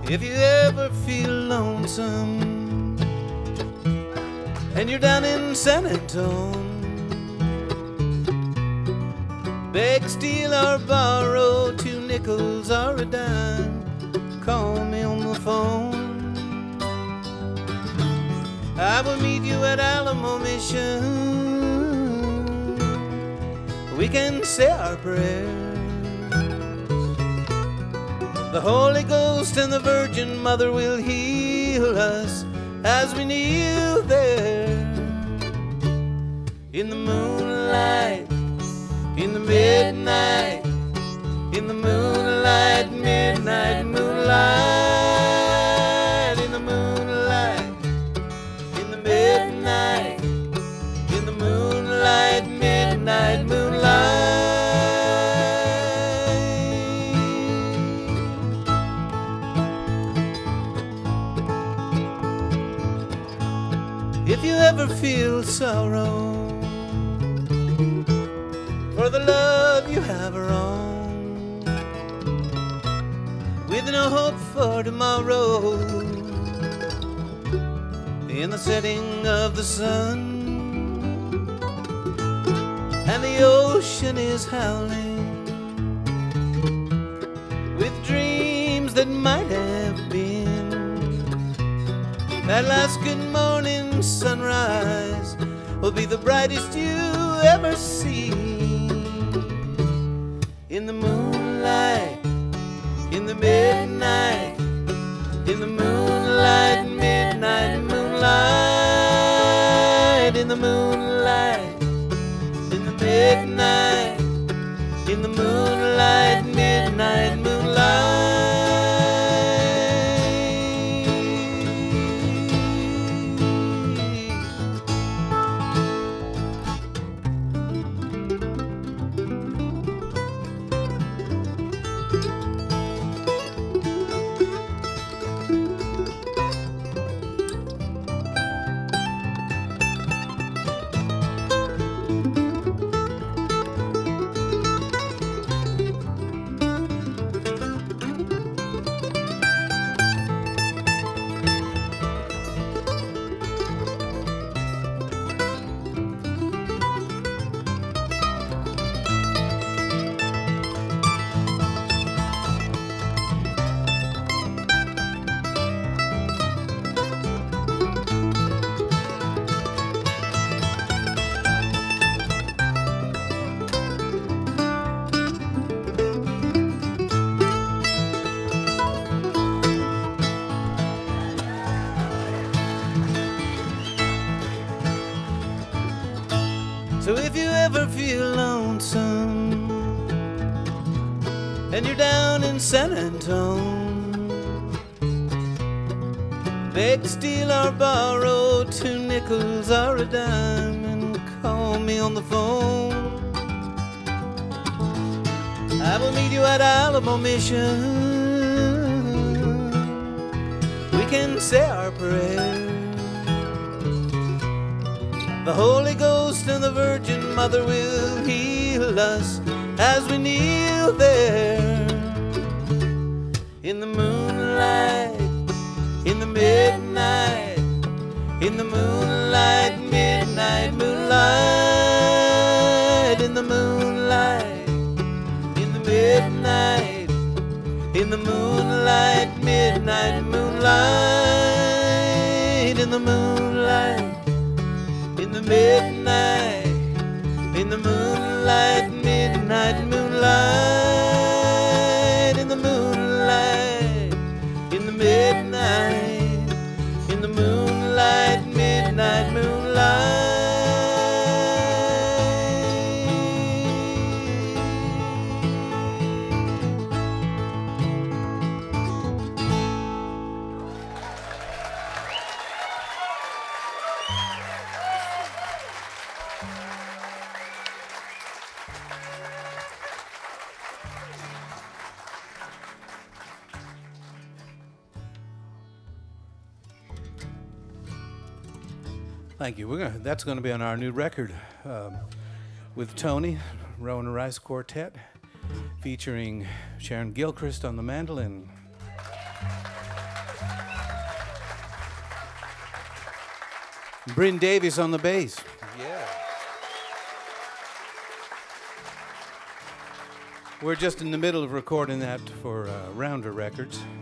If you ever feel lonesome and you're down in San Antone, beg, steal, or borrow 2 nickels or a dime, call me on the phone. I will meet you at Alamo Mission. We can say our prayers. The Holy Ghost and the Virgin Mother will heal us as we kneel there. In the moonlight, in the midnight, in the moonlight, midnight moonlight, in the moonlight, in the midnight, in the moonlight, midnight moonlight. If you ever feel sorrow for the love you have wrong, with no hope for tomorrow, in the setting of the sun, and the ocean is howling with dreams that might have been, that last good morning sunrise will be the brightest you ever see. In the moonlight, in the midnight, in the moonlight, midnight moonlight, in the moonlight, in the midnight, in the moonlight, midnight moonlight. So if you ever feel lonesome and you're down in San Antone, beg, steal, or borrow 2 nickels or a dime and call me on the phone. I will meet you at Alamo Mission. We can say our prayers. The Holy Ghost and the Virgin Mother will heal us as we kneel there. In the moonlight, in the midnight, in the moonlight, midnight moonlight, in the moonlight, in the midnight, in the moonlight, midnight moonlight, in the moonlight, in the midnight, in the moonlight, midnight moonlight, in the moonlight, in the midnight, in the moonlight, midnight moonlight. Thank you. That's going to be on our new record with Tony, Rona Rice Quartet, featuring Sharon Gilchrist on the mandolin. Bryn Davies on the bass. Yeah. We're just in the middle of recording that for Rounder Records.